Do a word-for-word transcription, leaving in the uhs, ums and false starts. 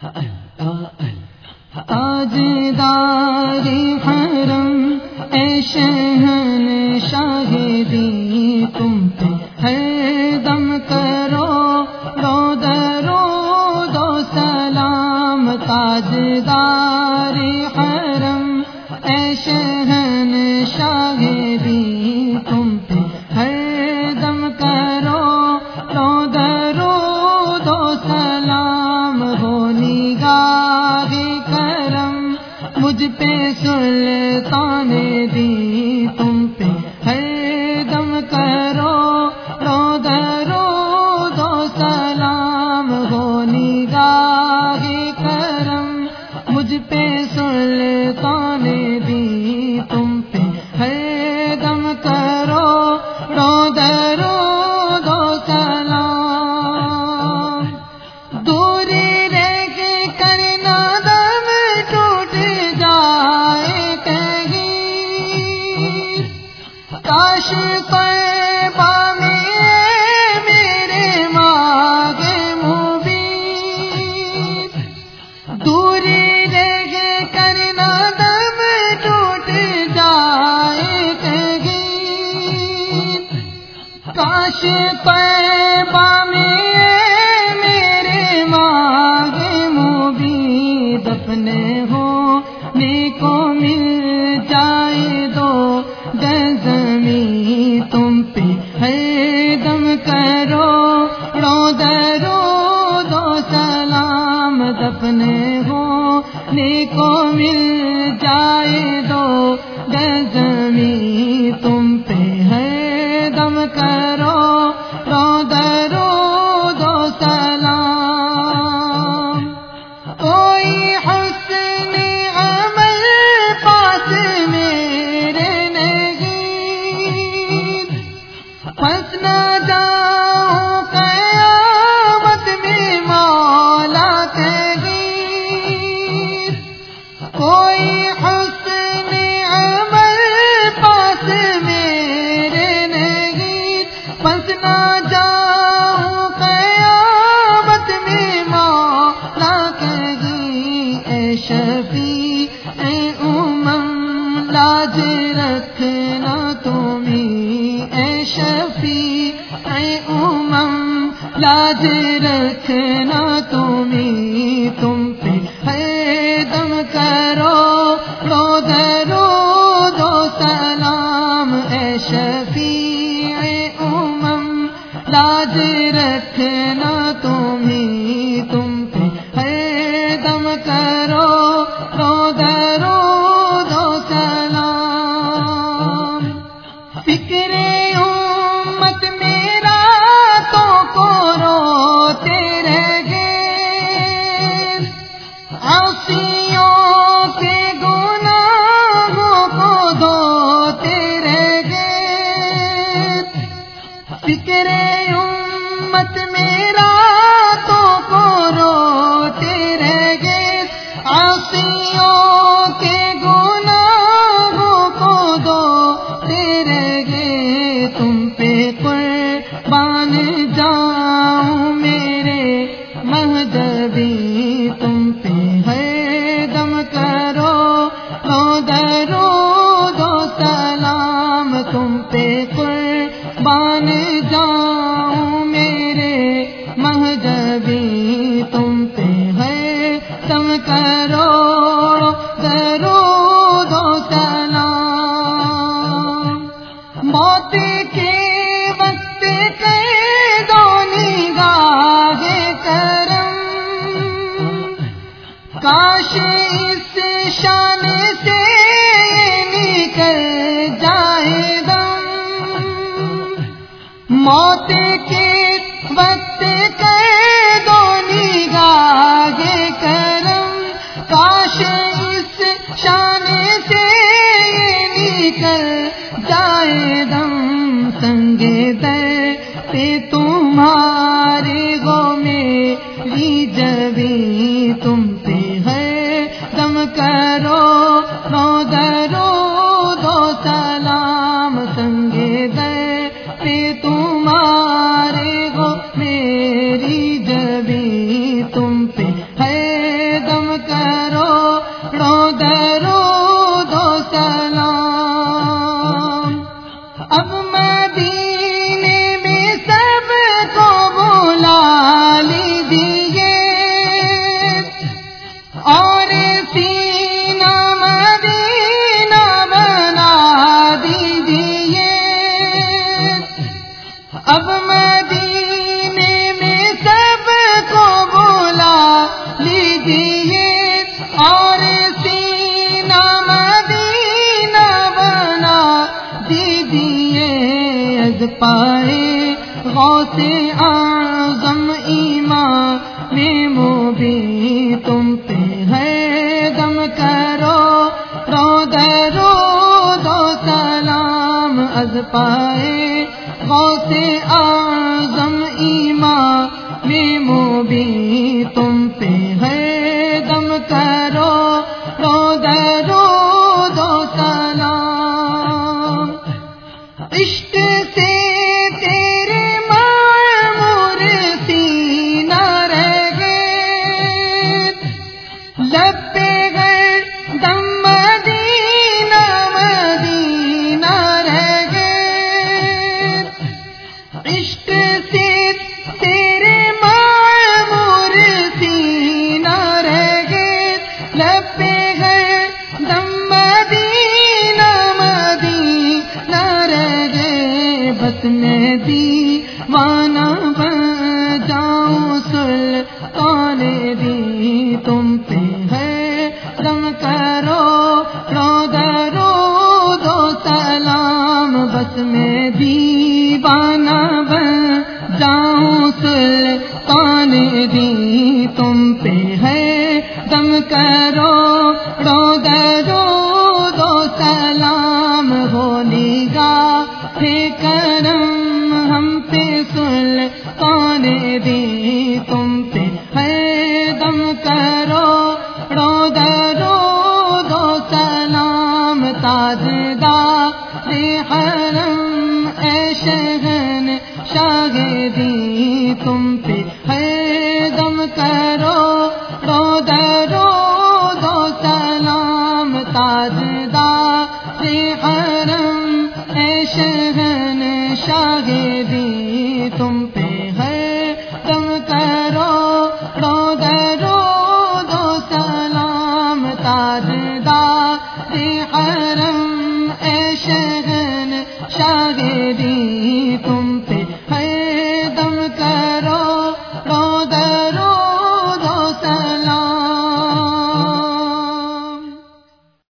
تاجداری حرم اے شہنشاہ دی تم پہ ہر دم کرو رو درود و سلام. تاجداری حرم اے شہنشاہ دی تم پہ ہر دم کرو رو درود و سلام. ہو نگاہ کرم مجھ پہ سلطان دی تم پہ ہر دم کرو رو درود و سلام. ہو نگاہ کرم مجھ پہ سلطان دی تم پہ ہر دم کرو رو درود و سلام. دوری رہ کے کرنا دم ٹوٹ جائے کہیں, کاش طیبہ میں میرے مانگے مبین. دوری رہ کے کرنا دم ٹوٹ جائے کہیں, کاش طیبہ میں میرے مانگے مبید. اپنے ہونے کو مل جائے دو گز زمین تم پہ ہر دم کرو رو درود و سلام. اپنے ہونے کو مل جائے دو گز زمین تم پہ ہر دم کرو رو درود و سلام. کوئی حسن عمل پاس میرے نہیں, پھنس نہ جاؤں قیامت میں مولا کہیں. کوئی حسن عمل پاس میرے نہیں, پھنس نہ جاؤں قیامت میں مولا کہیں. اے شفیع اے امم لاج رکھنا تمہیں, اے شفیع اے امم لاج رکھنا تمہیں. تم پہ ہر دم کرو رو درود و سلام. اے شفیع اے امم لاج رکھنا تمہیں. تم پہ ہر دم کرو رو درود و سلام. فکر امت میرا تو کو روتے رہ گئے, عاصیوں کے گناہوں کو دھوتے رہ گئے. فکر امت میرا تو کو روتے رہ گئے, عاصیوں کے گناہوں کو دھوتے رہ گئے. تم پہ قربان جاؤں میرے مہدوی, تم پہ ہر دم کرو رو درود و سلام. تم پہ قربان جاؤں میرے مہدوی, تم پہ ہر دم کرو درود و سلام. موت کے وقت قید و نگاہ کرم, کاش اس شان سے نکل جائے دم. موت کے وقت قید و نگاہ کرم, کاش اس شان سے نکل جائے دم. سنگے در پہ تمہارے گو میری جبی, تم پہ ہر دم کرو رو درود و سلام. سنگے در پہ تمہارے گو میری جبی, تم پہ ہے پائے غوث اعظم امام مبین تم پہ ہے دم کرو رو درود و سلام از پائے غوث اعظم امام مبین تم پہ ہے دم کرو رو درود و سلام عشق سے تیرے معمور سینہ رہ گئے لب پہ گئے دم مدینہ مدینہ رہ گئے عشق سے تیرے معمور سینہ رہ گئے لب پہ گئے دم مدینہ مدینہ رہ گئے بس میں دیوانہ بن جاؤں سلطان دی تم پہ ہے دم کرو رو درود و سلام بس میں دیوانہ بن جاؤں سلطان دی تم پہ ہے دم کرو رو درود و سلام ہو نگاہ کرم ہم پہ سلطان دی تم پہ ہے دم کرو رو درود و سلام تاجدار حرم اے شہن شاہ دی تم پہ ہے دم کرو رو درود و سلام تاجدار حرم اے شہن شاہ دی تم پہ ہے دم کرو رو درود و سلام تاج